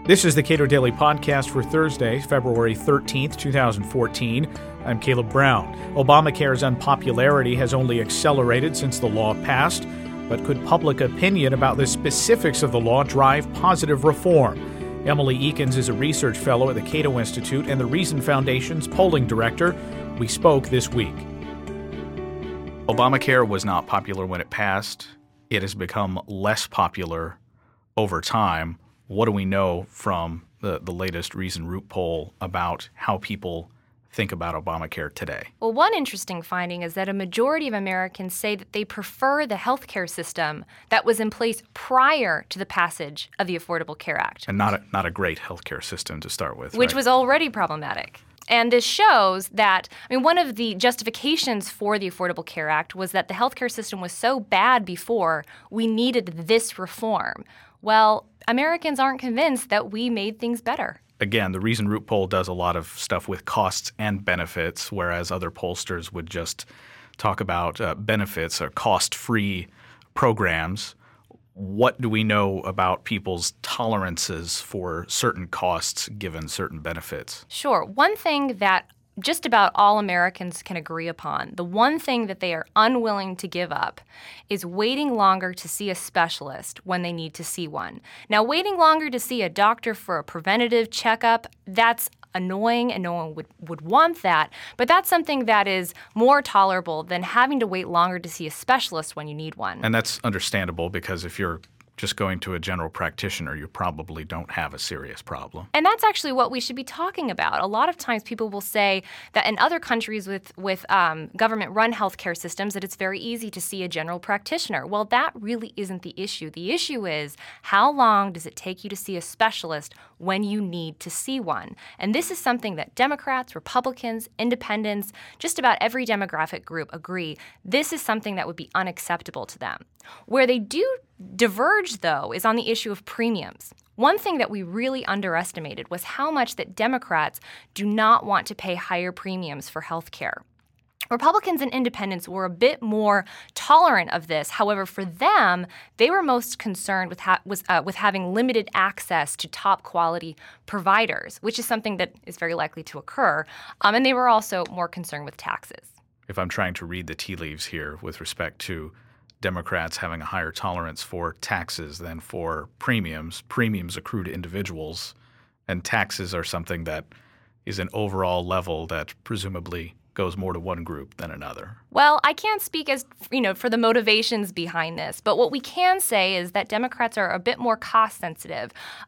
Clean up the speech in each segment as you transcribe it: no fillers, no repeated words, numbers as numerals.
This is the Cato Daily Podcast for Thursday, February 13th, 2014. I'm Caleb Brown. Obamacare's unpopularity has only accelerated since the law passed, but could public opinion about the specifics of the law drive positive reform? Emily Ekins is a research fellow at the Cato Institute and the Reason Foundation's polling director. We spoke this week. Obamacare was not popular when it passed. It has become less popular over time. What do we know from the latest Reason Root poll about how people think about Obamacare today? Well, one interesting finding is that a majority of Americans say that they prefer the health care system that was in place prior to the passage of the Affordable Care Act. And not a great health care system to start with, which was already problematic. And this shows that, one of the justifications for the Affordable Care Act was that the healthcare system was so bad before, we needed this reform. Well, Americans aren't convinced that we made things better. Again, the Reason Root poll does a lot of stuff with costs and benefits, whereas other pollsters would just talk about benefits or cost-free programs. What do we know about people's tolerances for certain costs given certain benefits? Sure. One thing that just about all Americans can agree upon, the one thing that they are unwilling to give up is waiting longer to see a specialist when they need to see one. Now, waiting longer to see a doctor for a preventative checkup, that's annoying and no one would want that, but that's something that is more tolerable than having to wait longer to see a specialist when you need one. And that's understandable because if you're just going to a general practitioner, you probably don't have a serious problem. And that's actually what we should be talking about. A lot of times people will say that in other countries with government-run healthcare systems that it's very easy to see a general practitioner. Well, that really isn't the issue. The issue is how long does it take you to see a specialist when you need to see one? And this is something that Democrats, Republicans, independents, just about every demographic group agree. This is something that would be unacceptable to them. Where they do diverge, though, is on the issue of premiums. One thing that we really underestimated was how much that Democrats do not want to pay higher premiums for health care. Republicans and independents were a bit more tolerant of this. However, for them, they were most concerned with having limited access to top-quality providers, which is something that is very likely to occur. And they were also more concerned with taxes. If I'm trying to read the tea leaves here with respect to Democrats having a higher tolerance for taxes than for premiums. Premiums accrue to individuals, and taxes are something that is an overall level that presumably goes more to one group than another. Well, I can't speak as, for the motivations behind this, but what we can say is that Democrats are a bit more cost sensitive.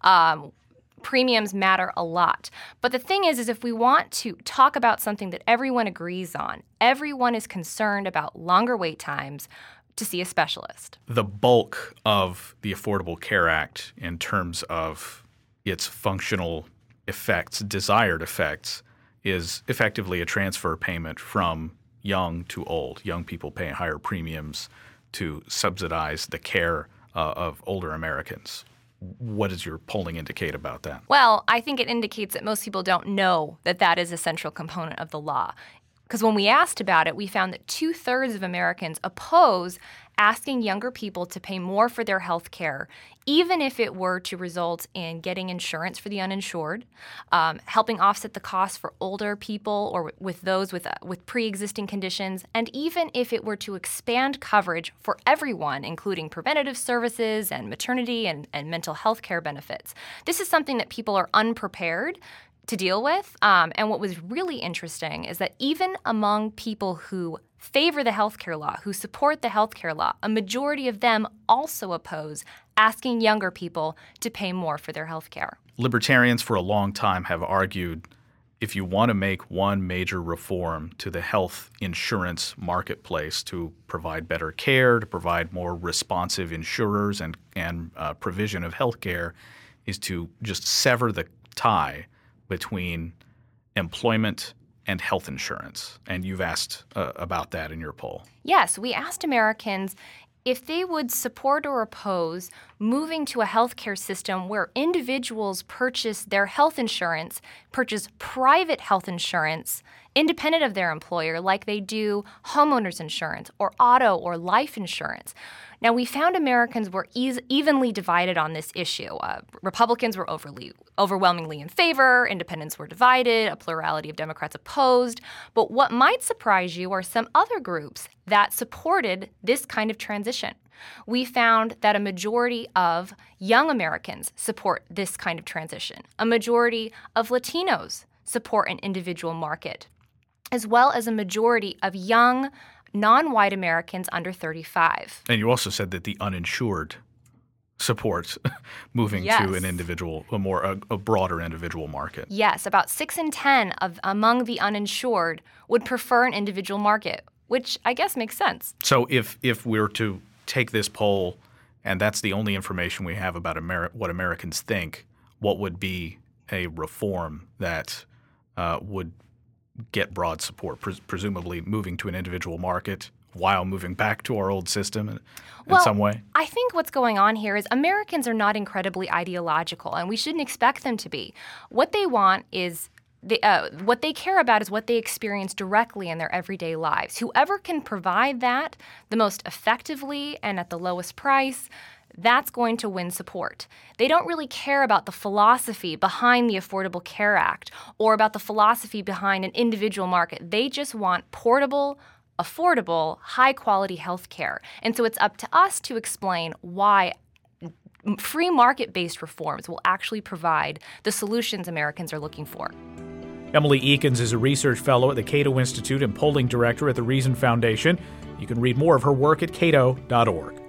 Premiums matter a lot. But the thing is if we want to talk about something that everyone agrees on, everyone is concerned about longer wait times to see a specialist. The bulk of the Affordable Care Act in terms of its functional effects, desired effects, is effectively a transfer payment from young to old. Young people paying higher premiums to subsidize the care of older Americans. What does your polling indicate about that? Well, I think it indicates that most people don't know that that is a central component of the law. Because when we asked about it, we found that 2/3 of Americans oppose asking younger people to pay more for their health care, even if it were to result in getting insurance for the uninsured, helping offset the cost for older people or with those with pre-existing conditions, and even if it were to expand coverage for everyone, including preventative services and maternity and mental health care benefits. This is something that people are unprepared to deal with. And what was really interesting is that even among people who favor the healthcare law, who support the healthcare law, a majority of them also oppose asking younger people to pay more for their healthcare. Libertarians for a long time have argued if you want to make one major reform to the health insurance marketplace to provide better care, to provide more responsive insurers and provision of health care, is to just sever the tie between employment and health insurance. And you've asked about that in your poll. Yes, we asked Americans if they would support or oppose moving to a healthcare system where individuals purchase their health insurance, purchase private health insurance independent of their employer, like they do homeowners insurance or auto or life insurance. Now, we found Americans were evenly divided on this issue. Republicans were overwhelmingly in favor, independents were divided, a plurality of Democrats opposed. But what might surprise you are some other groups that supported this kind of transition. We found that a majority of young Americans support this kind of transition. A majority of Latinos support an individual market, as well as a majority of young, non-white Americans under 35. And you also said that the uninsured support moving to an individual, a broader individual market. Yes, about 6 in 10 among the uninsured would prefer an individual market, which I guess makes sense. So if we're to take this poll and that's the only information we have about what Americans think, what would be a reform that would get broad support, presumably moving to an individual market while moving back to our old system in some way? I think what's going on here is Americans are not incredibly ideological, and we shouldn't expect them to be. What they want is what they care about is what they experience directly in their everyday lives. Whoever can provide that the most effectively and at the lowest price, that's going to win support. They don't really care about the philosophy behind the Affordable Care Act or about the philosophy behind an individual market. They just want portable, affordable, high-quality health care. And so it's up to us to explain why free market-based reforms will actually provide the solutions Americans are looking for. Emily Ekins is a research fellow at the Cato Institute and polling director at the Reason Foundation. You can read more of her work at cato.org.